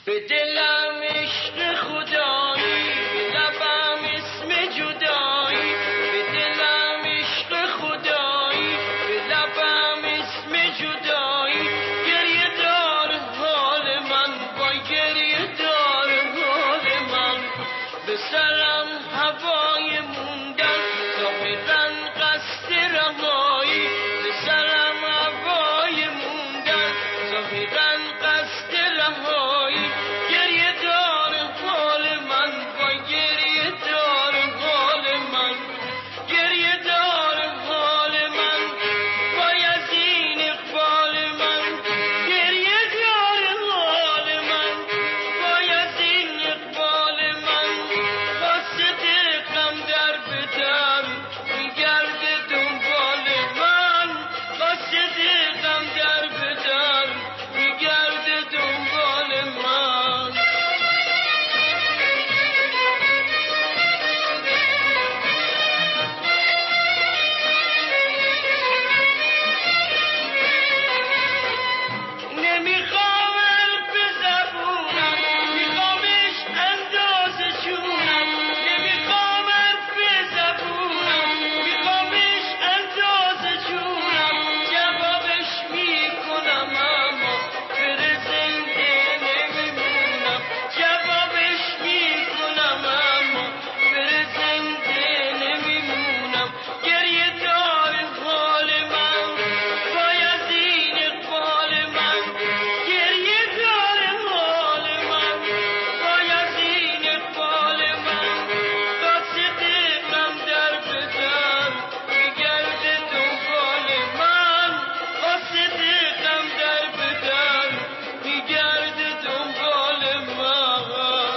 به دلم عشق خدایی، به لبم اسم جدایی، به دلم عشق خدایی، به لبم اسم جدایی. گریه دار حال من، وای گریه دار حال من. به سرم هوای موندن، ظاهرا قصد رهایی. به سرم هوای موندن، ظاهرا قصد رهایی. گریه دار حال من، وای گریه دار حال من. گریه دار حال من، وای از این اقبال من. گریه دار حال من، وای از این اقبال من. واسه غم در بدر میگرده دنبال من. واسه غم در بدر میگرده دنبال من. نمیخوام حرف زبونم، میخوامش اندازه جونم. نمیخوام حرف زبونم، میخوامش اندازه جونم. جوابش میکنم اما بره زنده نمیمونم. جوابش میکنم اما بره زنده نمیمونم. گریه دار حال من، وای از این اقبال من. گریه دار حال من، وای از این اقبال من. قاصد غم در بدر میگرده دنبال من. قاصد غم در بدر میگرده دنبال من.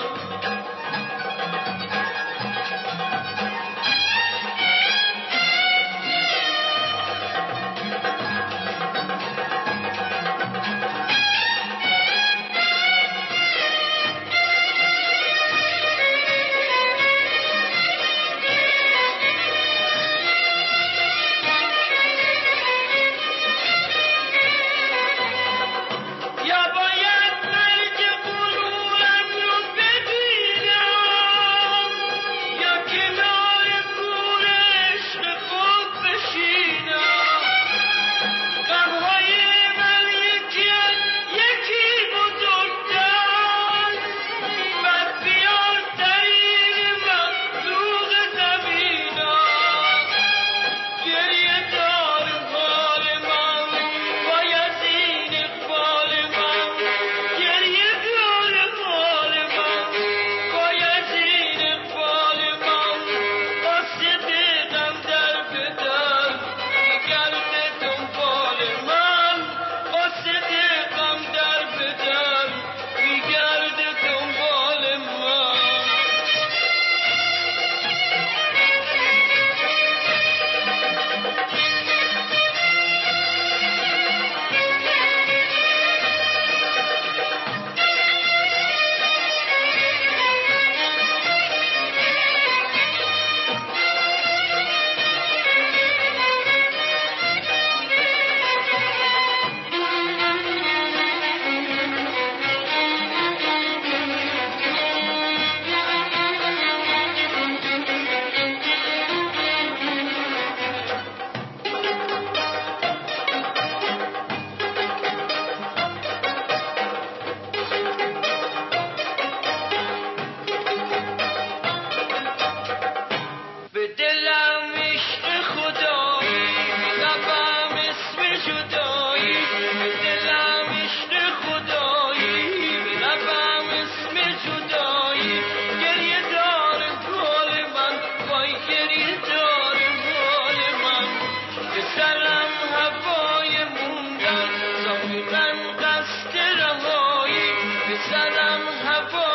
یا باید مرگ غرورم رو ببینم، یا کنار کور عشق خود بشینم. غمهای من یکی بزرگتر، بر بیار طریق مخلوق زمینم. گریه دار حال من، وای از این اقبال من. گریه دار حال من، وای از این اقبال من. قاصد غم در بدر میگرده دنبال من. قاصد غم در بدر میگرده دنبال من. به دلم عشق خدایی، به لبم اسم جدایی. به دلم عشق خدایی، به لبم اسم جدایی. گریه دار حال من، وای گریه دار حال من. به سرم هوای موندن، ظاهرا قصد رهایی. به سرم هوای